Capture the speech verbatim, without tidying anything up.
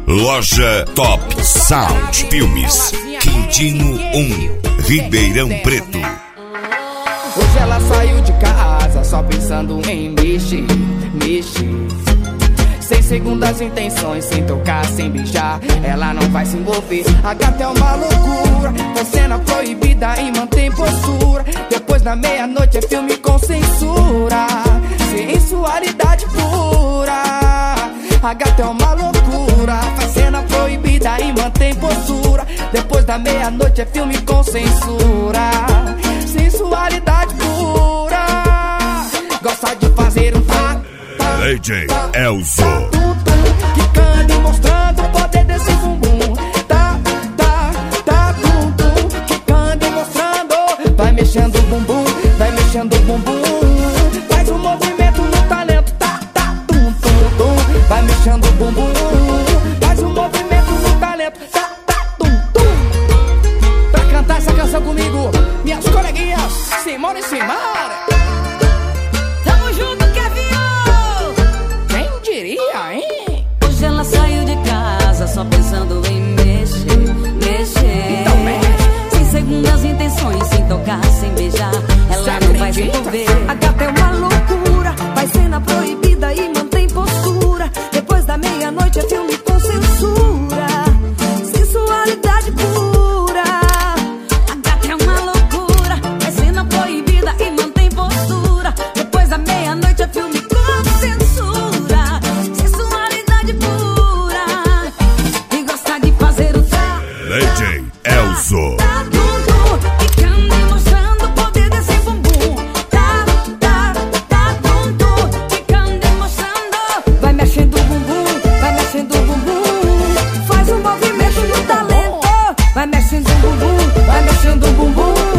Loja Top Sound Filmes, Quintino um, Ribeirão Preto. Hoje ela saiu de casa só pensando em mexer, mexer. Sem segundas intenções, sem tocar, sem beijar, ela não vai se envolver. A gata é uma loucura, faz cena proibida e mantém postura. Depois da meia-noite é filme com censura, sensualidade pura. A gata é uma loucura, faz cena proibida e mantém postura. Depois da meia-noite é filme com censura, sensualidade pura. Gosta de fazer um tá, tá, D J Elzo, tá, tum, tum, quicando e mostrando o poder desse bumbum. Tá, tá, tá, tum, tum, quicando e mostrando. Vai mexendo o bumbum, vai mexendo o bumbum. Faz um movimento no talento. Tá, tá, tum, tum, tum. Vai mexendo o bumbum. Faz um movimento no talento. Tá, tá, tum, tum. Pra cantar essa canção comigo, minhas coleguinhas Simone e Simara. Tamo junto, Kevin! Quem diria, hein? Hoje ela saiu de casa só pensando em mexer, mexer. Então mexe. Sem segundas intenções, sem tocar, sem beijar, ela não vai se envolver. A gata é uma loucura, faz cena proibida e mantém postura. Depois da meia-noite é filme com censura, sensualidade pura. A gata é uma loucura, faz cena proibida e mantém postura. Depois da meia-noite é filme com censura, sensualidade pura. E gosta de fazer o tá, D J Elzo, tá, tum, tum, quicando e mostrando o poder desse bumbum. Tá, tá, tá, tum, tum, quicando e mostrando. Vai mexendo o bumbum, vai mexendo o bumbum. Faz um movimento no talento. Vai mexendo o bumbum, vai mexendo o bumbum.